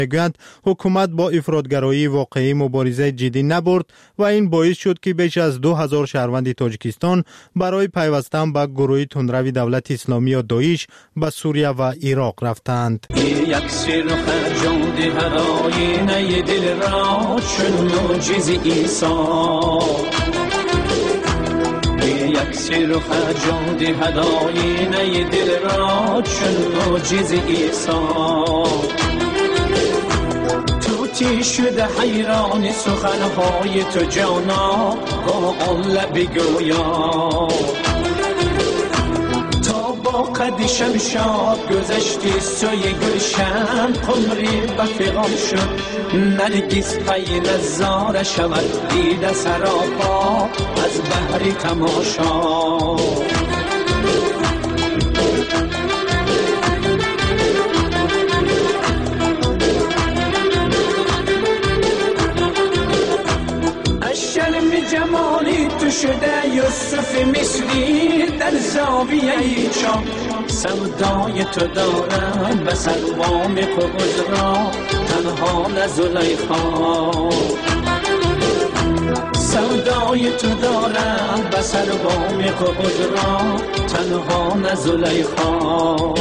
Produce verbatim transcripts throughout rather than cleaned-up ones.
میگویند حکومت با افراطگرایی واقعی مبارزه جدی نبرد و این باعث شد که بیش از دو هزار شهروند تاجیکستان برای پیوستن به گروه تندروی دولت اسلامی یا داعش به سوریه و عراق رفتند. یک سر خرجان هداینه دل را چون معجز عیسی، یک سر خرجان هداینه دل را چون معجز عیسی. توتی شده حیران سخنهای تو جانا با آن لب گویا، تا با قد شمشاد گذشتی سوی گلشن، قمری به فغان شد نرگس پی نظاره شود دیده سراپا از بحر تماشا. جمالی تو شده یوسف مصری در زاویه چاه، سودای تو دارم به سروام قبض را تنها نه زلیخا. سودای تو دارم به سروام قبض را تنها نه زلیخا.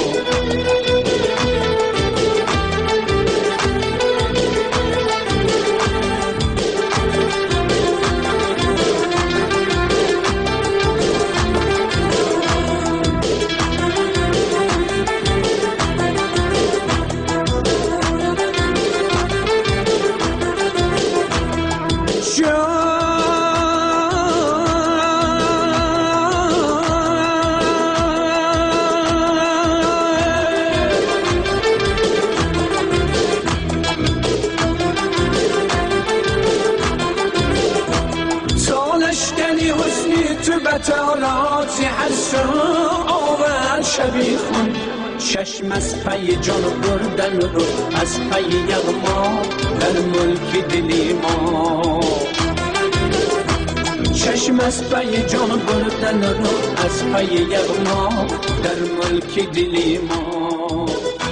بتالاتی حسو آور شبی خون، چشم از پی جان بردن رو از پی یغما در ملک دلی ما. چشم از پی جان بردن رو از پی یغما در ملک دلی ما.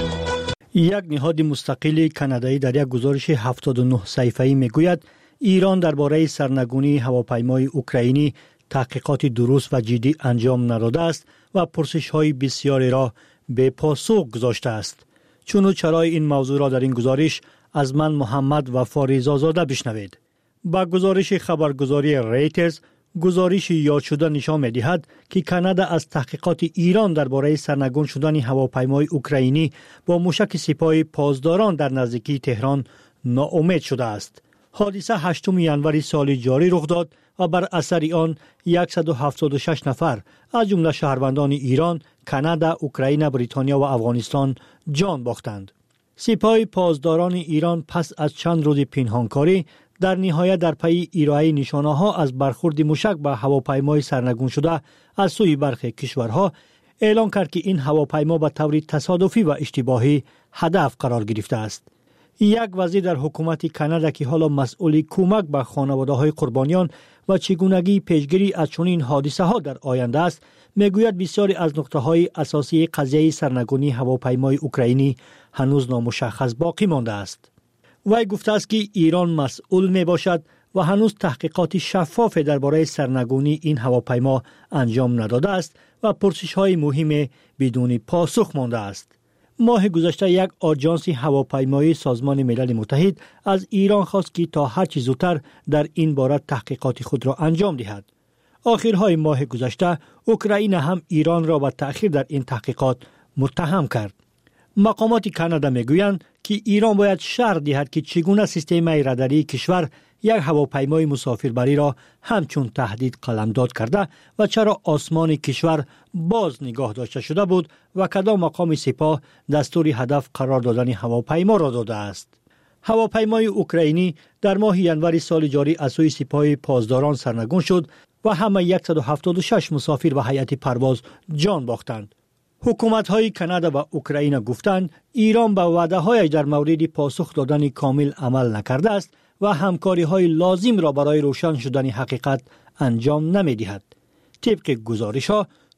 یک نهاد مستقل کانادایی در یک گزارش هفتاد و نه صفحه‌ای میگوید ایران درباره سرنگونی هواپیمای اوکراینی تحقیقات درست و جدی انجام نداده است و پرسش‌های بسیاری را به پاسخ گذاشته است. چون چرای این موضوع را در این گزارش از من محمد و فاریزازاده بشنوید. با گزارش خبرگزاری ریترز، گزارش یاد شده نشان می‌دهد که کانادا از تحقیقات ایران درباره سرنگون شدن هواپیمای اوکراینی با موشک سپاه پاسداران در نزدیکی تهران ناامید شده است. حادثه هشتم ژانویه سال جاری رخ داد و بر اثر آن صد و هفتاد و شش نفر از جمله شهروندان ایران، کانادا، اوکراین، بریتانیا و افغانستان جان باختند. سپاه پاسداران ایران پس از چند روز پنهانکاری در نهایت در پی ارائه نشانه‌ها از برخورد موشک به هواپیمای سرنگون شده از سوی برخی کشورها اعلام کرد که این هواپیما به طور تصادفی و اشتباهی هدف قرار گرفته است. یک وزیر در حکومت کانادا که حالا مسئول کمک به خانواده‌های قربانیان و چگونگی پیشگیری از چنین حادثه‌ها در آینده است، میگوید بسیاری از نقطه‌های اساسی قضیه سرنگونی هواپیمای اوکراینی هنوز نامشخص باقی مانده است. وی گفته است که ایران مسئول میباشد و هنوز تحقیقات شفاف درباره سرنگونی این هواپیما انجام نداده است و پرسش‌های مهم بدون پاسخ مانده است. ماه گذشته یک آژانس هواپیمایی سازمان ملل متحد از ایران خواست که تا هر چه زودتر در این باره تحقیقات خود را انجام دهد. آخرهای ماه گذشته اوکراین هم ایران را به تأخیر در این تحقیقات متهم کرد. مقامات کانادا میگویند که ایران باید شرح دهد که چگونه سیستم راداری کشور یک هواپیمای مسافربری را همچون تهدید قلمداد کرده و چرا آسمان کشور باز نگاه داشته شده بود و کدام مقام سپاه دستور هدف قرار دادن هواپیما را داده است. هواپیمای اوکراینی در ماه ژانویه سال جاری از سوی سپاه پاسداران سرنگون شد و همه صد و هفتاد و شش مسافر و هیئت پرواز جان باختند. حکومت‌های کانادا و اوکراین گفتند ایران به وعده‌هایش در مورد پاسخ دادن کامل عمل نکرده است و همکاری‌های لازم را برای روشن شدن حقیقت انجام نمی‌دهد. طبق گزارش‌ها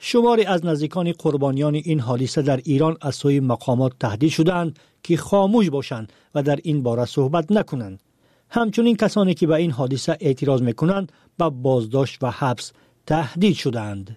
شماری از نزدیکان قربانیان این حادثه در ایران از سوی مقامات تهدید شدند که خاموش باشند و در این باره صحبت نکنند. همچنین کسانی که به این حادثه اعتراض میکنند به بازداشت و حبس تهدید شدند.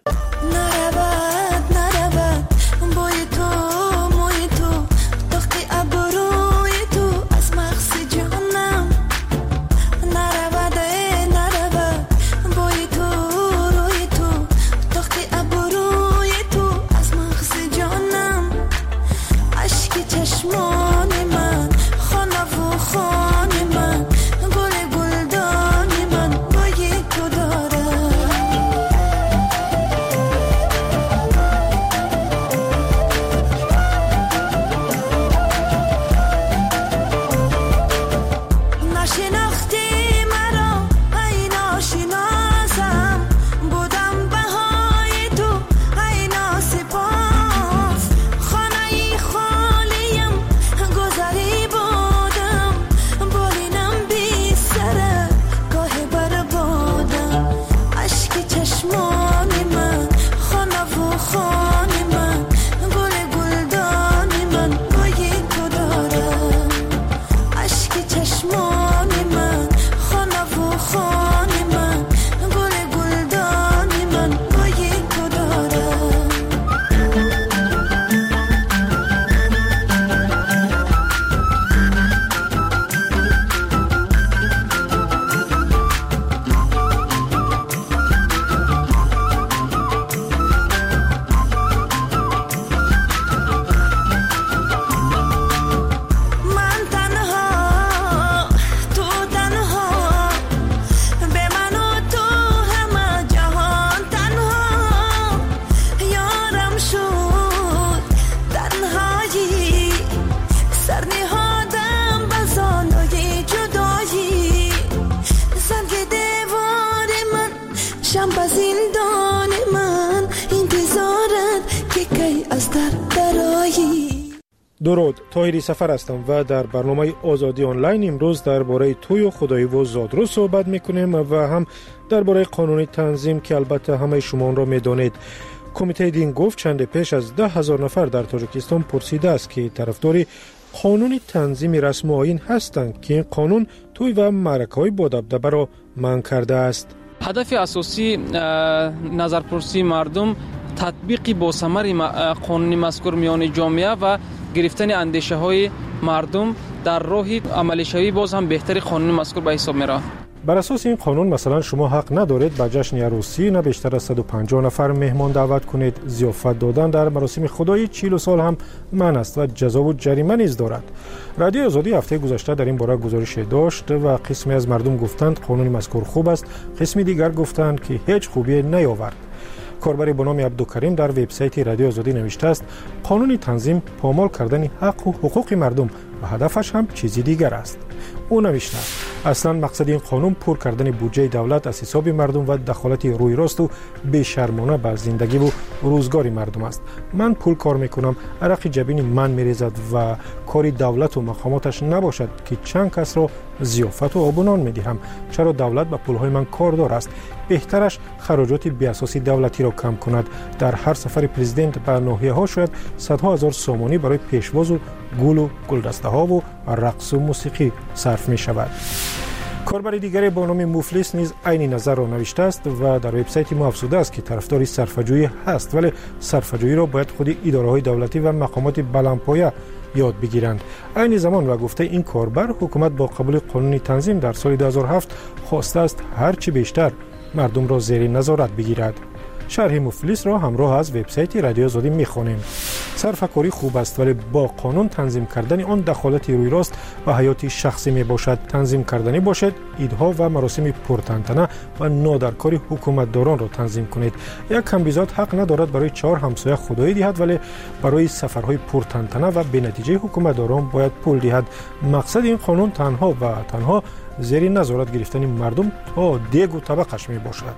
درود، طاهری سفر هستم و در برنامه آزادی آنلاین امروز درباره توی و خدایی و زادرو صحبت میکنیم و هم درباره قانون تنظیم که البته همه شما آن را میدانید. کمیته دین گفت چند پیش از ده هزار نفر در تاجیکستان پرسیده است که طرفدار قانون تنظیم رسم و آیین هستند که این قانون توی و معرکه‌های با دبدبه را منع کرده است. هدف اساسی نظرپرسی مردم تطبیق با ثمر قانون مذکور میان جامعه و گرفتن اندیشه های مردم در راه عملی شوی باز هم بهتر قانون مذکور به حساب میرا. بر اساس این قانون مثلا شما حق ندارید به جشن عروسی نه بیشتر از صد و پنجاه نفر مهمان دعوت کنید. ضیافت دادن در مراسم خدایی چهل سال هم منع است و جزا و جریمه نیز دارد. رادیو آزادی هفته گذشته در این باره گزارش داشت و قسمی از مردم گفتند قانون مذکور خوب است، قسمی دیگر گفتند که هیچ خوبی نیاورد. کاربری به نام عبدالکریم در وبسایت رادیو آزادی نوشته است قانون تنظیم پامال کردن حق و حقوق مردم و هدفش هم چیزی دیگر است. او نوشته اصلا مقصد این قانون پر کردن بودجه دولت از حساب مردم و دخالت روی راست و بی‌شرمانه بر زندگی و روزگار مردم است. من پول کار میکنم، عرق جبین من میریزد و کاری دولت و مقاماتش نباشد که چند کس را ضیافت و آبونان میدهم. چرا دولت به پولهای من کاردار است؟ بهترش خراجات بی اساسی دولتی را کم کند. در هر سفر پرزیدنت به ناحیه ها شاید صدها هزار سامانی برای پیشواز و گل و گلدسته ها و رقص و موسیقی صرف می شود. کاربر دیگری با نام مفلس نیز عین نظر را نوشته است و در وبسایت ما افزوده است که طرفدار صرفه‌جویی هست، ولی صرفه‌جویی را باید خود اداره‌های دولتی و مقامات بلندپایه یاد بگیرند. عین زمان و گفته این کاربر حکومت با قبول قانون تنظیم در سال دو هزار و هفت خواسته است هر چی بیشتر مردم را زیر نظارت بگیرد. شرح مفلس را همراه از وبسایت رادیو آزادی می‌خوانیم. صرفه‌کاری خوب است ولی با قانون تنظیم کردن آن دخالت روی راست و حیات شخصی می باشد. تنظیم کردنی باشد عیدها و مراسم پرتنطنه و نادرکاری حکومتداران را تنظیم کنید. یک کمبیزاد حق ندارد برای چهار همسایه خدایی دهد ولی برای سفرهای پرتنطنه و به نتیجه حکومتداران باید پول دهد. مقصد این قانون تنها و تنها زیر نظارت گرفتن مردم تا دیگ و طبقش می باشد.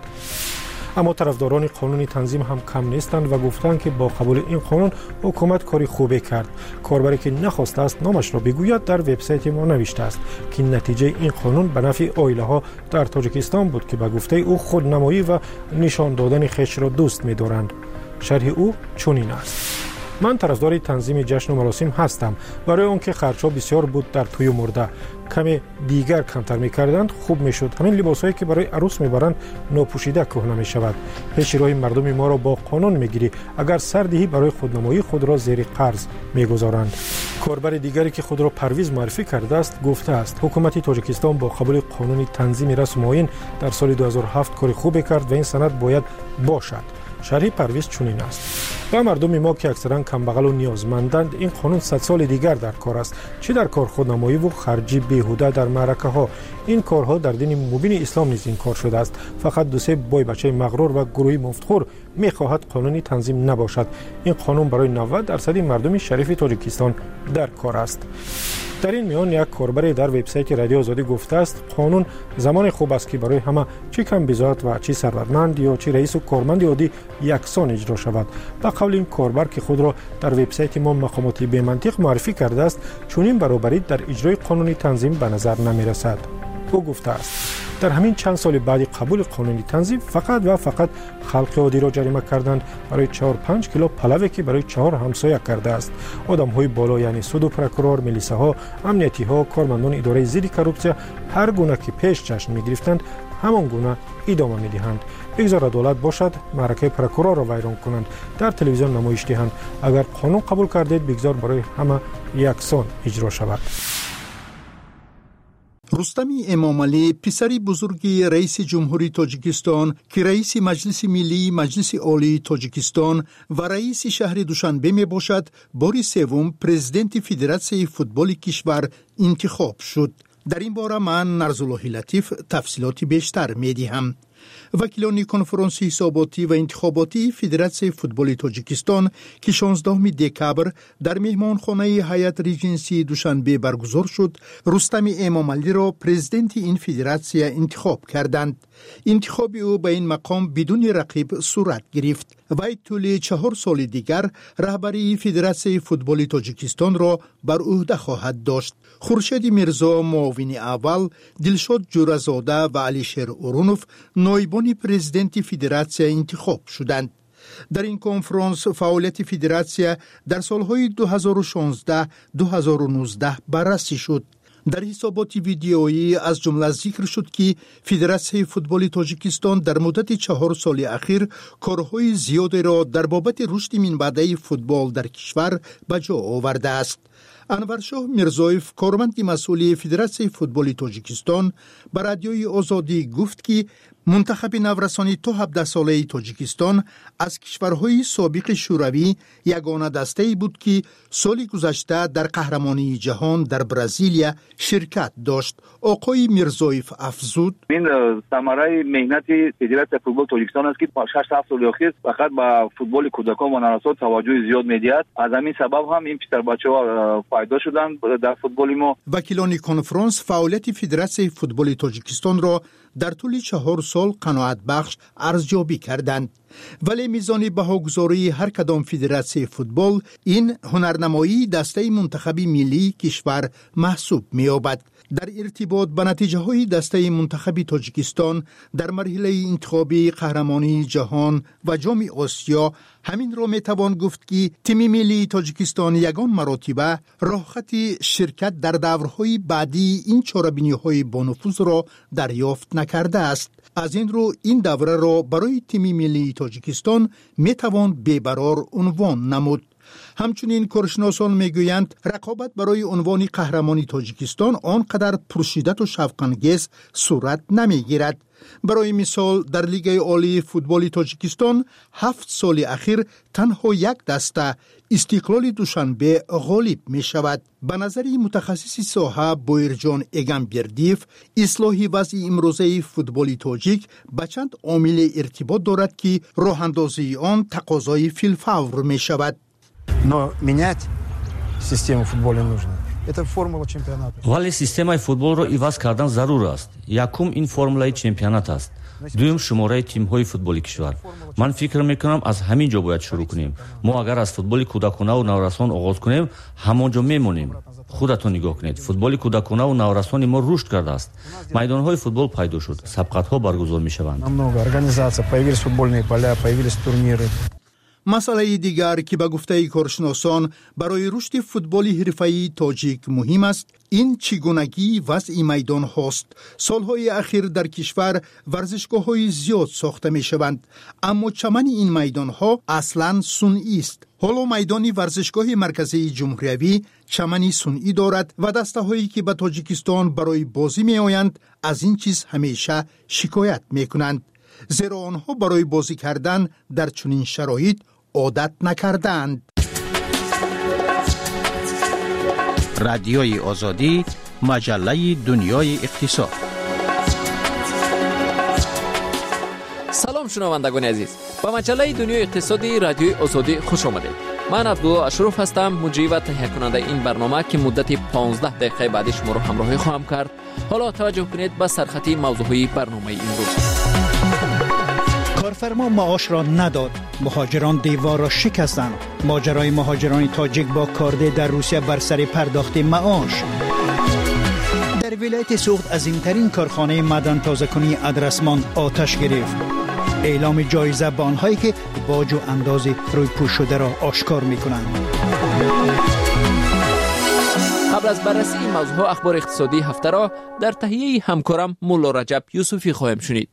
اما طرفداران قانون تنظیم هم کم نیستند و گفتند که با قبول این قانون حکومت کاری خوبی کرد. کاربری که نخواسته است نامش را بگوید در وبسایت ما نوشته است که نتیجه این قانون به نفع عائله ها در تاجیکستان بود که به گفته او خودنمایی و نشان دادن خویش را دوست می‌دارند. شرح او چنین است: من طرفدار تنظیم جشن و مراسم هستم. برای اون که خرچ‌ها بسیار بود در توی مرده، کمی دیگر کمتر می‌کردند خوب می‌شد. همین لباسایی که برای عروس می‌برند نوپوشیده کهنه می‌شود. پیش روی مردم ما را با قانون می‌گیری. اگر سردهی برای خودنمایی خود را زیر قرض می‌گذارند. کاربر دیگری که خود را پرویز معرفی کرده است گفته است حکومت تاجیکستان با قبول قانون تنظیم رسم آیین در سال دو هزار و هفت کار خوبی کرد و این سند باید باشد. شرح پرویز چنین است: و مردم ما که اکثرا کمبغل و نیازمندند، این قانون صد سال دیگر در کار است، چه در کار خودنمایی و خرجی بیهوده در معرکه ها. این کارها در دین مبین اسلام نیز این کار شده است. فقط دو سه بای بچه مغرور و گروهی مفتخور میخواهد قانونی تنظیم نباشد. این قانون برای نود درصد مردم شریف تاجیکستان در کار است. در این میان یک کاربر در وبسایت رادیو آزادی گفته است قانون زمان خوب است که برای همه، چه کم بزاعت و چه ثروتمند یا چه رئیس و کارمند عادی یکسان اجرا شود. به قول این کاربر که خود را در وبسایت ما مقاماتی بی منطق معرفی کرده است، چنین برابری در اجرای قانونی تنظیم به نظر نمی رسد. او گفته است در همین چند سال بعد قبول قانونی تنظیم فقط و فقط خلق عادی را جریمه کردند برای چهار پنج کیلو پلوی که برای چهار همسایه کرده است. آدم های بالا یعنی سود و پروکورور، میلیسه ها، امنیتی ها، کارمندان اداره ضد کروپسیا هر گونه که پیش جشن می گرفتند همان گونه ادامه می دهند. بگذار عدالت باشد، معرکه پروکورور را ویران کنند، در تلویزیون نمایش دهند. اگر قانون قبول کردید بگذار برای همه یکسان اجرا شود. رستم امامعلی پسری بزرگی رئیس جمهوری تاجیکستان که رئیس مجلس ملی مجلس عالی تاجیکستان و رئیس شهر دوشنبه می باشد، بار سوم پرزیدنت فدراسیون فوتبال کشور انتخاب شد. در این باره من نرزالله لطیف تفصیلاتی بیشتر می دهم. وکیلان کنفرانس حساباتی و انتخاباتی فدراسیون فوتبال تاجیکستان که شانزدهم دکبر در مهمانخانه هیئت ریجنسی دوشنبه برگزار شد، رستم امامعلی را پرزیدنت این فدراسیون انتخاب کردند. انتخاب او به این مقام بدون رقیب صورت گرفت و طول چهار سال دیگر رهبری فدراسیون فوتبال تاجیکستان را بر عهده خواهد داشت. خورشید میرزا معاون اول، دلشاد جورزاده و علیشیر اورونوف نایبان پرزیدنت فدراسیون انتخاب شدند. در این کنفرانس فعالیت فدراسیون در سالهای دو هزار و شانزده دو هزار و نوزده بررسی شد. در حسابات ویدیویی از جمله ذکر شد که فدراسیون فوتبال تاجیکستان در مدت چهار سال اخیر کارهای زیادی را در بابت رشد منبعه فوتبال در کشور به جا آورده است. انورشاه میرزایف، کارمند مسئول فدراسیون فوتبال تاجیکستان، به رادیوی آزادی گفت که منتخب نورسانی تا هفده ساله تاجیکستان از کشورهای سابق شوروی یگانه دسته‌ای بود که سال گذشته در قهرمانی جهان در برزیلیا شرکت داشت. آقای میرزایف افزود: این ثمره مهنت فدراسیون فوتبال تاجیکستان است که شش هفت سال اخیر فقط به فوتبال کودکان و نوسان توجه زیاد می‌دهد. از همین سبب هم این پسر بچه‌ها فایده شدند در فوتبال ما. وکیلان کنفرانس فعالیت فدراسیون فوتبال تاجیکستان را در طول چهار سال قناعت بخش ارزیابی کردند. ولی میزان بهاگذاری هر کدام فدراسیون فوتبال این هنرنمایی دسته منتخبی ملی کشور محسوب می‌یابد. در ارتباط به نتیجه های دسته منتخبی تاجیکستان در مرحله انتخابی قهرمانی جهان و جام آسیا، همین را می توان گفت که تیم ملی تاجیکستان یگان مراتبه راه خط شرکت در دورهای بعدی این چاره‌بینی های با نفوذ را دریافت نکرده است. از این رو این دوره را برای تیم ملی تاجیکستان می توان بی‌برار عنوان نمود. همچنین کارشناسان میگویند رقابت برای عنوان قهرمانی تاجیکستان آنقدر پرشدت و شوق‌انگیز صورت نمیگیرد. برای مثال در لیگ عالی فوتبال تاجیکستان هفت سال اخیر تنها یک دسته استقلال دوشنبه غالب می شود. به نظر متخصص ساحه بویرجان اگمبردیف، اصلاح وضع امروزه فوتبال تاجیک به چند عامل ارتباط دارد که راه اندازی آن تقاضای فی‌الفور می شود. Но менять систему футбола нужно. Это формула чемпионата. ولی سیستم فوتبال را عوض کردن ضرور است. یکم این فرمولای چمپیونات است. دوم شماره تیم‌های فوتبالی کشور. من فکر می‌کنم از همین جا باید شروع کنیم. ما اگر از فوتبال کودکانه و نورسان آغاز کنیم، همونجا میمونیم. خودتون نگاه کنید. فوتبال کودکانه و نورسان ما رشد کرده است. میدان‌های فوتبال پیدا شد. سبقت‌ها برگزار می‌شوند. Много организаций, появились футбольные поля, появились турниры. مسئله دیگر که به گفته کارشناسان برای رشد فوتبال حرفه‌ای تاجیک مهم است، این چگونگی وضع میدان هاست. سالهای اخیر در کشور ورزشگاه‌های زیاد ساخته می‌شوند، اما چمن این میدان‌ها اصلاً صنعی است. حالا میدان ورزشگاه مرکزی جمهوری چمنی صنعی دارد و دسته‌هایی که به تاجیکستان برای بازی می‌آیند از این چیز همیشه شکایت می‌کنند، زیرا آنها برای بازی کردن در چنین شرایط عادت نکردند. رادیوی آزادی، مجله دنیای اقتصاد. سلام شنوندگان عزیز، با مجله دنیای اقتصادی رادیوی آزادی خوش آمدید. من عبدالله اشرف هستم، مجری و تهیه کننده این برنامه که مدت پانزده دقیقه بعد شما را همراهی خواهم کرد. حالا توجه کنید به سرخطی موضوعی برنامه امروز. کارفرما معاش را نداد، مهاجران دیوار را شکستند. ماجرای مهاجران تاجیک با کارده در روسیه بر سر پرداخت معاش. در ولایت سوخت عظیمترین کارخانه معدن تازه‌کنی ادرسمان آتش گرفت. اعلام جایزه به آنهایی که باج و انداز روی پوش شده را آشکار می‌کنند. قبل از بررسی این موضوع اخبار اقتصادی هفته را در تهیه همکارم مولا رجب یوسفی خواهیم شنید.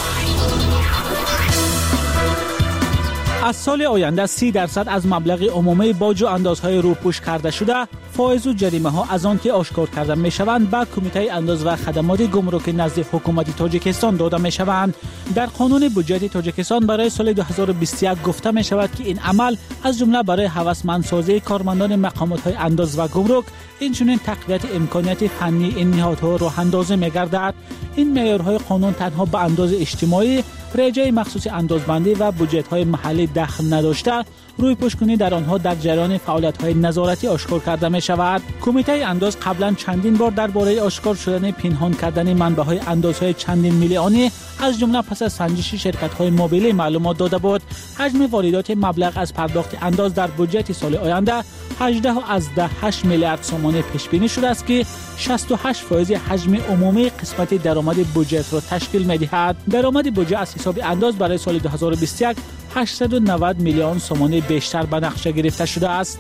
از سال آینده سی درصد از مبلغ عمومی باج و اندازهای روپوش کرده شده، فایز و جریمه ها از آن که آشکار کرده می شوند به کمیته انداز و خدمات گمرک نزد حکومت تاجیکستان داده می شوند. در قانون بودجه تاجیکستان برای سال دو هزار و بیست و یک گفته می شود که این عمل از جمله برای هوسمندسازی کارمندان مقامات های انداز و گمرک، اینچنین تقویت امکانات فنی این نهادها راه اندازی می گردد. این معیارهای قانون تنها به انداز اجتماعی، رجای مخصوص اندازبندی و بودجه‌های محلی دخل نداشته، روی پوشکنی در آنها در جریان فعالیت‌های نظارتی آشکار کرده می شود. کمیته انداز قبلا چندین بار درباره آشکار شدن پنهان کردن منبع‌های اندازهای چندین میلیونی از جمله پس از سنجش شرکت‌های موبیلی معلومات داده بود. حجم واردات مبلغ از پرداخت انداز در بودجه سال آینده هجده از ده هشت میلیارد سوم پیش بینی شده است که شصت و هشت درصد حجم عمومی قسمت درآمد بودجه را تشکیل می‌دهد. درآمد بودجه از حساب انداز برای سال دو هزار و بیست و یک هشتصد و نود میلیون سوم بیشتر به نقشه گرفته شده است.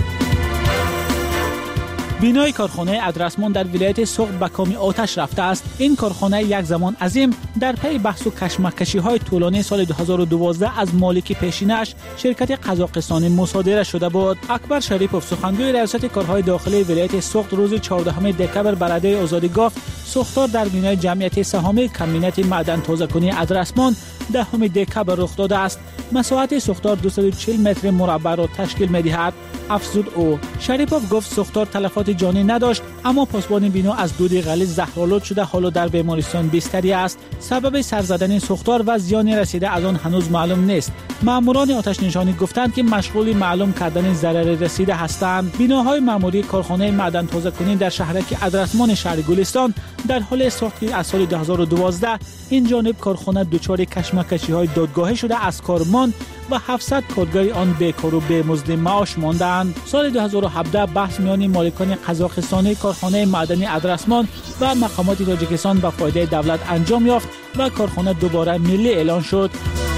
بینای کارخانه ادرسمان در ولایت سوخت به کام آتش رفته است. این کارخانه یک زمان عظیم در پی بحث و کشمکشی‌های طولانی سال دو هزار و دوازده از مالک پیشینش شرکت قزاقستانی مصادره شده بود. اکبر شریپوف سخنگوی ریاست کارهای داخلی ولایت سوخت روز چهاردهم دکبر بر رادیوی آزادی گفت سوختار در بینای جمعیت سهامی کمینت معدن تازه‌کنی ادرسمان دهم دکبر رخ داده است. مساحت سوختار دویست و چهل متر مربع را تشکیل می‌دهد. افزود او. شریپوف گفت سوختار تلفات جانی نداشت، اما پاسبان بنا از دود غلیظ زهرآلود شده حالا در بیمارستان بستری است. سبب سر زدن سوختار و زیان رسیده از آن هنوز معلوم نیست. ماموران آتش نشانی گفتند که مشغول معلوم کردن ضرر رسیده هستند. بناهای معمولی کارخانه معدن تازه‌کنی در شهرک ادرسمان شهر گلستان در حال ساخت از سال دو هزار و دوازده این جانب کارخانه دچار کشمکشی‌های دادگاهی شده از کارمان و هفتصد کارگر آن بیکار و بی‌مزد معاش ماندند. سال دو هزار و هفده بحث میان مالکان قزاقستانی کارخانه معدنی ادرسمان و مقامات تاجیکستان به فایده دولت انجام یافت و کارخانه دوباره ملی اعلان شد.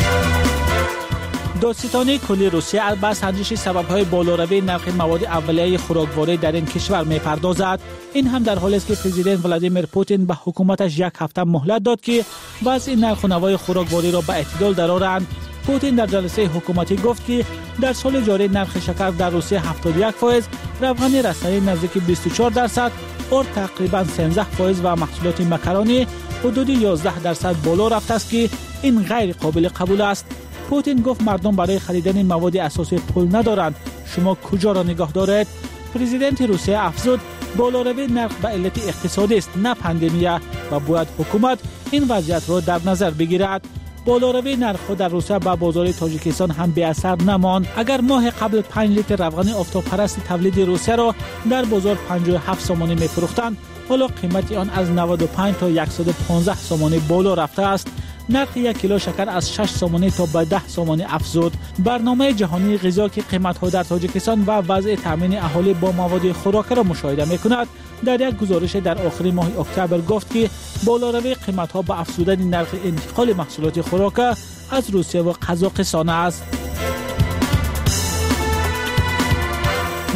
دادستانی کلی روسیه به سنجش سبب‌های بالاروی نرخ مواد اولیه خوراکواری در این کشور می‌پردازد. این هم در حالی است که پرزیدنت ولادیمیر پوتین به حکومتش یک هفته مهلت داد که وضع نرخ و نوای خوراکواری را به اعتدال درآورند. پوتین در جلسه حکومتی گفت که در سال جاری نرخ شکر در روسیه هفتاد و یک درصد، روغن رستنی نزدیک بیست و چهار درصد، اور تقریباً سیزده درصد و محصولات مکرونی حدود یازده درصد بالا رفته است که این غیر قابل قبول است. پوتین گفت مردم برای خریدن مواد اساسی پول ندارند. شما کجا را نگاه دارید؟ پرزیدنت روسیه افزود بالاروی نرخ به علت اقتصادی است نه پاندمیه و باید حکومت این وضعیت را در نظر بگیرد. بالاروی نرخ در روسیه به بازار تاجیکستان هم بی اثر نماند. اگر ماه قبل پنج لیتر روغن آفتابپرست تولید روسیه را در بازار پنجاه و هفت سومانی می‌فروختند، حالا قیمت آن از نود و پنج تا صد و پانزده سومانی بالا رفته است. نرخ یک کیلو شکر از شش سومانی تا به ده سومانی افزود. برنامه جهانی غذا که قیمت‌ها در تاجیکستان و وضع تامین اهالی با مواد خوراکی را مشاهده می‌کند، در یک گزارش در آخر ماه اکتبر گفت که بالاروی قیمت‌ها به افزودن نرخ انتقال محصولات خوراکی از روسیه و قزاقستان است.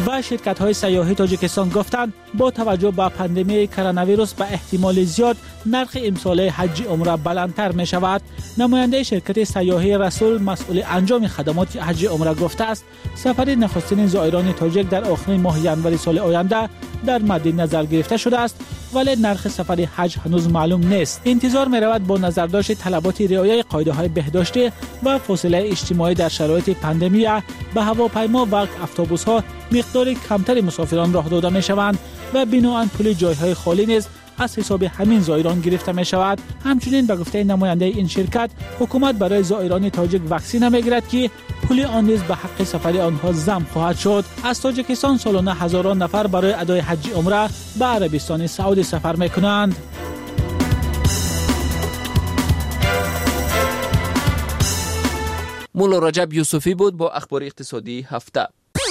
و شرکت‌های سیاحی تاجیکستان گفتند با توجه به پاندمی کرونا ویروس به احتمال زیاد نرخ امسال حج عمره بلندتر می شود. نماینده شرکت سیاحی رسول مسئول انجام خدمات حج عمره گفته است سفر نخستین زائران تاجیک در آخر ماه ژانویه سال آینده در مد نظر گرفته شده است، ولی نرخ سفر حج هنوز معلوم نیست. انتظار می رود با نظرداشت طلبات رعایت قاعده‌های بهداشتی و فاصله اجتماعی در شرایط پاندمی به هواپیما و اتوبوس‌ها مقدار کمتر مسافران راه داده می شوند و بنابراین پول جایهای خالی نیز از حساب همین زائران گرفته می شود. همچنین به گفته نماینده این شرکت حکومت برای زائران تاجیک واکسن می گیرد که پول آن نیز به حق سفر آنها ضم خواهد شد. از تاجیکستان سالانه هزاران نفر برای ادای حج عمره به عربستان سعودی سفر می کنند. مولا رجب یوسفی بود با اخبار اقتصادی هفته.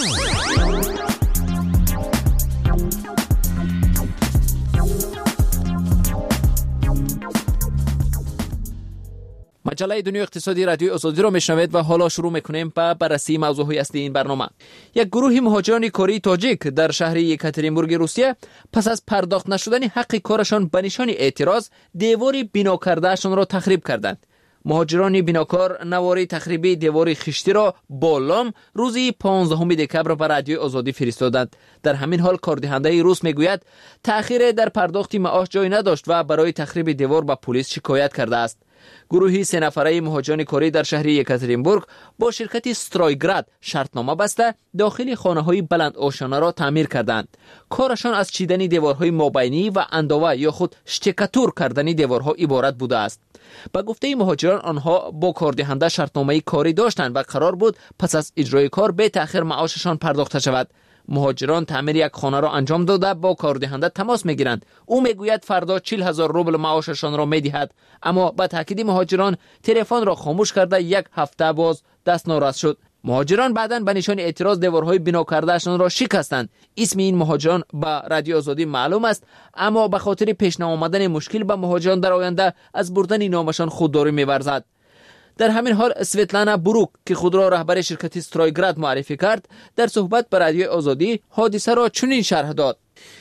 مجله دنیای اقتصادی رادیو آزادی را میشنوید و حالا شروع میکنیم با بررسی موضوعهای اصلی این برنامه. یک گروه مهاجران کاری تاجیک در شهر یکاترینبورگ روسیه پس از پرداخت نشدن حق کارشان به نشان اعتراض دیواری بنا کردهشان را تخریب کردند. مهاجران بناکار نواری تخریبی دیواری خشتی را با لام روزی پانزدهم دکبر به رادیو آزادی فرستادند. در همین حال کاردهنده روس میگوید تأخیر در پرداخت معاش جای نداشت و برای تخریب دیوار به پلیس شکایت کرده است. گروهی سه نفره مهاجران کاری در شهر یکاترینبورگ با شرکت استرایگراد شرطنامه بسته داخل خانه‌های بلند آشانه را تعمیر کردند. کارشان از چیدن دیوارهای مابینی و انداوه یا خود شتکتور کردن دیوارها عبارت بوده است. با گفته مهاجران آنها با کاردهنده شرطنامه کاری داشتند و قرار بود پس از اجرای کار به تأخیر معاششان پرداخته شود. مهاجران تعمیر یک خانه را انجام داده با کاردهنده تماس میگیرند. او میگوید فردا چهل هزار روبل معاششان را میدهد، اما با تاکید مهاجران تلفن را خاموش کرده یک هفته باز دست ناراست شد. مهاجران بعداً به نشان اعتراض دیوارهای بنا کردهشان را شکستند. اسم این مهاجران به رادیو آزادی معلوم است، اما به خاطر پیش نیامدن مشکل به مهاجران در آینده از بردن نامشان خودداری می‌ورزد. در همین حال سویتلانا بروک که خود را رهبر شرکت استرایگراد معرفی کرد در صحبت با رادیو آزادی حادثه را چنین شرح داد: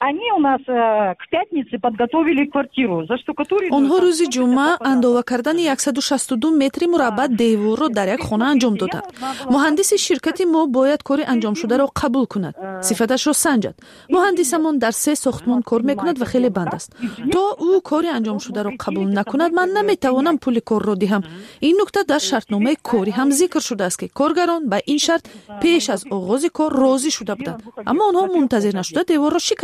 онҳо рӯзи ҷумъа андова кардани яксад و шасту ду метри мураббаъ деворро дар як хона анҷом доданд. муҳандиси ширкати мо бояд кори анҷомшударо қабул кунад, сифаташро санҷад. муҳандисамон дар се сохтмон кор мекунад ва хеле банд аст. то ӯ кори анҷомшударо қабул накунад, ман наметавонам пули корро диҳам. ин нукта дар шартномаи корӣ ҳам зикр шудааст ки коргарон ба ин шарт пеш аз оғози кор розӣ шуда буданд, аммо онҳо мунтазир нашуда деворро шикастанд.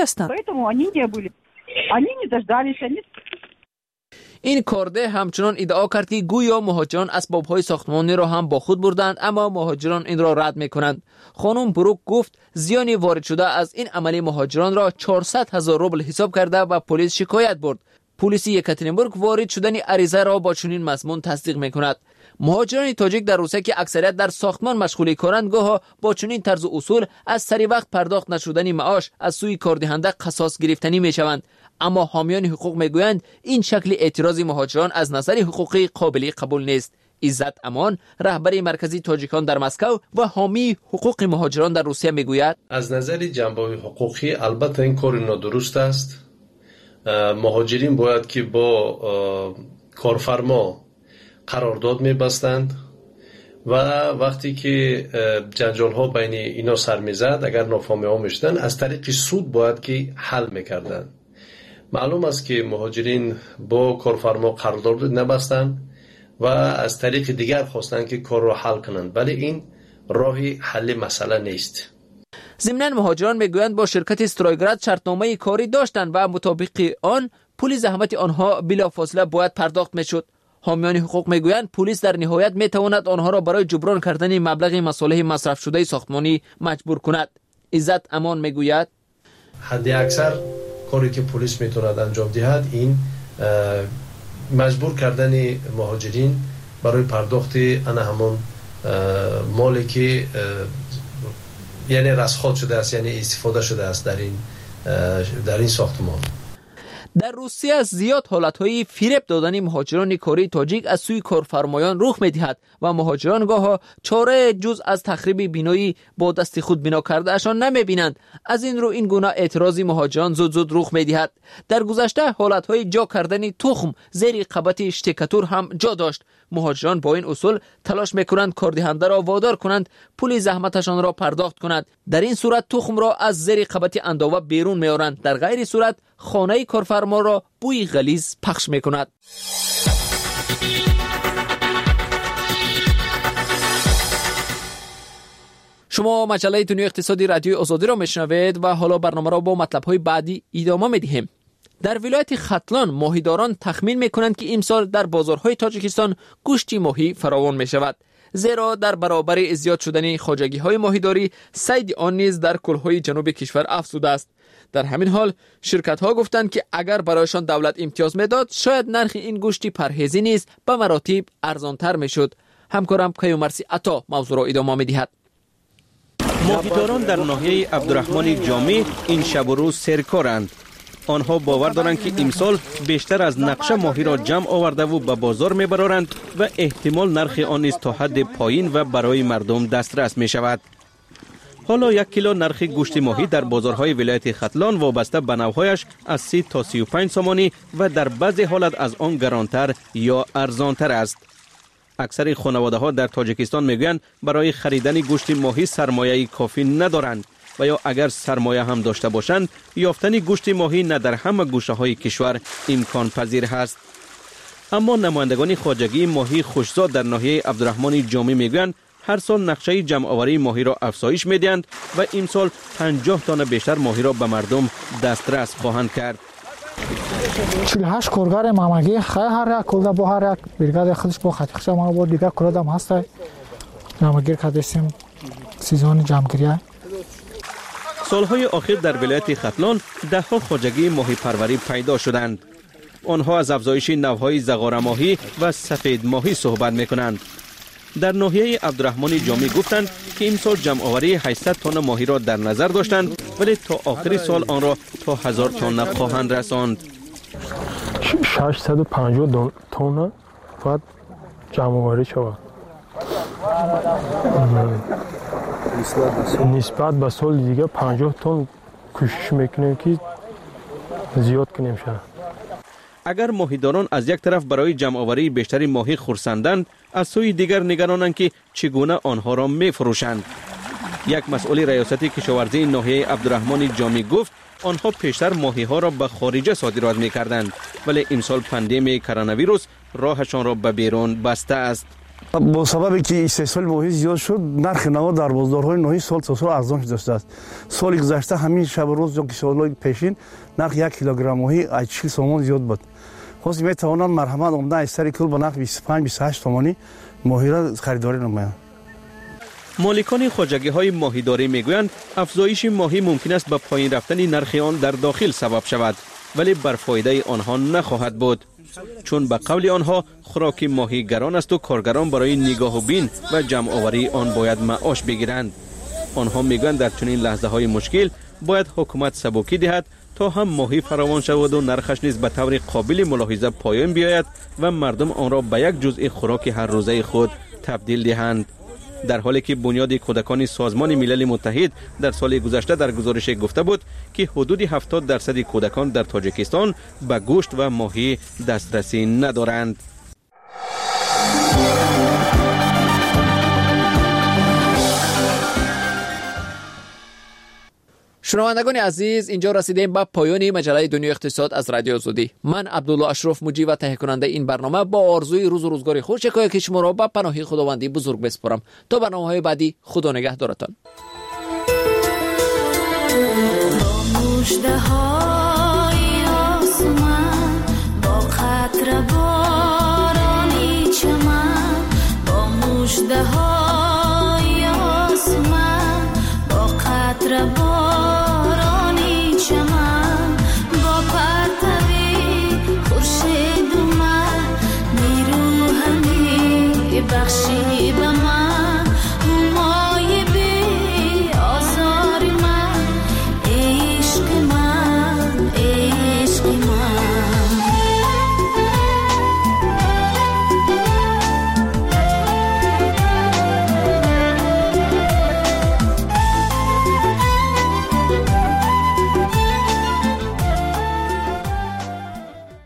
این کارده همچنان ادعا کرد که گویا مهاجران اسباب‌های ساختمانی را هم با خود بردند، اما مهاجران این را رد می‌کنند. خانم بروک گفت زیانی وارد شده از این عمل مهاجران را چهارصد هزار روبل حساب کرده و پلیس شکایت برد. پلیس یکاترینبورگ وارد شدن عریضه را با چنین مضمون تصدیق می‌کند. مهاجران تاجیک در روسیه که اکثریت در ساختمان مشغول کارند گاه با چنین طرز اصول از سری وقت پرداخت نشدن معاش از سوی کاردهنده قصاص گرفتنی میشوند، اما حامیان حقوق میگویند این شکل اعتراض مهاجران از نظر حقوقی قابل قبول نیست. عزت امان رهبر مرکزی تاجیکان در مسکو و حامی حقوق مهاجران در روسیه میگوید از نظر جنبه حقوقی البته این کار نادرست است. مهاجرین باید که با کارفرما قرارداد می‌بستند و وقتی که جنجال ها بین اینا سر میزد اگر نافهمی ها میشدن از طریق سود باید که حل میکردن. معلوم است که مهاجرین با کارفرما قرارداد نبستند و از طریق دیگر خواستن که کار را حل کنند، ولی این راهی حل مسئله نیست. ضمناً مهاجران میگویند با شرکت استرایگراد شرطنامه کاری داشتند و مطابق آن پول زحمت آنها بلافاصله باید پرداخت میشد. حامیان حقوق میگویند پلیس در نهایت میتواند آنها را برای جبران کردن مبلغ مصالح مصرف شده ساختمانی مجبور کند. عزت امان میگوید حد اکثر کاری که پلیس میتواند انجام دهد این مجبور کردن مهاجرین برای پرداخت آن همان مالی که یعنی رسخات شده است، یعنی استفاده شده است در این در این ساختمان. در روسیه زیاد حالتهای فریب دادن مهاجران کره تاجیک از سوی کارفرمایان رخ می‌دهد و مهاجران گاه چاره جز از تخریب بینایی با دست خود بنا کرده اشان نمی‌بینند. از این رو این گونه اعتراضی مهاجران زود زود رخ می‌دهد. در گذشته حالتهای جا کردن تخم زیر قبط اشتکاتور هم جا داشت. مهاجران با این اصول تلاش می‌کنند کاردهنده را وادار کنند پول زحمتشان را پرداخت کند. در این صورت تخم را از زیر قبط اندوه بیرون می‌آورند. در غیر صورت خانه کارفرما را بوی غلیظ پخش می‌کند. شما مجله دنیای اقتصادی رادیوی آزادی را میشنوید و حالا برنامه را با مطلب‌های بعدی ادامه می‌دهیم. در ولایت ختلان ماهیداران تخمین می‌کنند که امسال در بازارهای تاجیکستان گوشت ماهی فراوان می‌شود، زیرا در برابر زیاد شدن خواجگی‌های ماهیداری صید آن نیز در کل‌های جنوب کشور افزوده است. در همین حال شرکت‌ها گفتند که اگر برایشان دولت امتیاز می‌داد شاید نرخ این گوشت پرهیزی نیز به مراتب ارزان‌تر می‌شد. همکارم کیومرسی عطا موضوع را ادامه می‌دهد. ماهیداران در ناحیه عبدالرحمن جامی این شب و روز سرکارند. آنها باور دارند که امسال بیشتر از نقشه ماهی را جمع آورده و به بازار میبرند و احتمال نرخ آن نیز تا حد پایین و برای مردم دسترس می شود. حالا یک کیلو نرخ گوشت ماهی در بازارهای ولایت ختلان وابسته به نوعهایش از سی تا سی و پنج سامانی و در بعضی حالت از آن گرانتر یا ارزانتر است. اکثر خانواده ها در تاجیکستان میگویند برای خریدن گوشت ماهی سرمایه کافی ندارند و یا اگر سرمایه هم داشته باشند یافتن گوشت ماهی نه در همه گوشه های کشور امکان پذیر است. اما نمایندگان خواجگی ماهی خوشزاد در ناحیه عبدالرحمن جامی میگویند هر سال نقشه جمع آوری ماهی را افزایش میدهند و امسال پنجاه تن بیشتر ماهی را به مردم دسترس خواهند کرد. چهل و هشت کارگر مامگی خیلی هر یک کلده با هر یک برگاد خودش با خطیخش ما با دیگه کلده هست جمعگیر کردیم سیزن جمعگیری. سالهای اخیر در ولایت ختلان ده ها خواجگی ماهی پروری پیدا شدند. آنها از افزایش نوهای زغار ماهی و سفید ماهی صحبت میکنند. در ناحیه عبدالرحمن جامی گفتند که این سال جمع آوری هشتصد تن ماهی را در نظر داشتند ولی تا آخر سال آن را تا هزار تن خواهند رساند. ششصد و پنجاه تن باید جمع آوری شود. نسبت به سال دیگه پنجاه تن کوشش میکنیم که زیاد کنیم شد. اگر ماهیداران از یک طرف برای جمع آوری بیشتری ماهی خرسندند، از سوی دیگر نگرانند که چگونه آنها را میفروشند. یک مسئول ریاست کشاورزی ناحیه عبدالرحمن جامی گفت آنها پیشتر ماهی ها را به خارج صادرات میکردند ولی امسال پاندمی کرونا ویروس راهشان را به بیرون بسته است. با سببی که استحصال ماهی زیاد شد نرخ نوا در بازارهای ناحیه سال تا سال ارزان شده است. سال گذشته همین شب و روز یا سالهای پیشین نرخ یک کیلوگرم ماهی چهل سومان زیاد بود. خاص می توانند مرحمت عمده از سر کل به نرخ بیست و پنج بیست و هشت تومانی ماهی را خریداری نمایند. مالکان خواجگی های ماهیداری میگویند افزایش ماهی ممکن است به پایین رفتن نرخ آن در داخل سبب شود ولی بر فایده آنها نخواهد بود، چون به قول آنها خوراک ماهی گران است و کارگران برای نگاه و بین و جمع آوری آن باید معاش بگیرند. آنها میگویند در چنین لحظه های مشکل باید حکومت سبکی دهد تا هم ماهی فراوان شود و نرخش نیز به طور قابل ملاحظه پایین بیاید و مردم آن را به یک جزء خوراک هر روزه خود تبدیل دهند. در حالی که بنیاد کودکان سازمان ملل متحد در سال گذشته در گزارش گفته بود که حدود هفتاد درصد کودکان در تاجیکستان به گوشت و ماهی دسترسی ندارند. شنوندگان عزیز، اینجا رسیدیم به پایان مجله دنیای اقتصاد از رادیو آزادی. من عبدالله اشرف مجری و تهیه کننده این برنامه با آرزوی روز و روزگار خوش شکایت که شما را به پناه خداوندی بزرگ بسپارم. تا برنامه‌های بعدی، خدا نگهدارتان.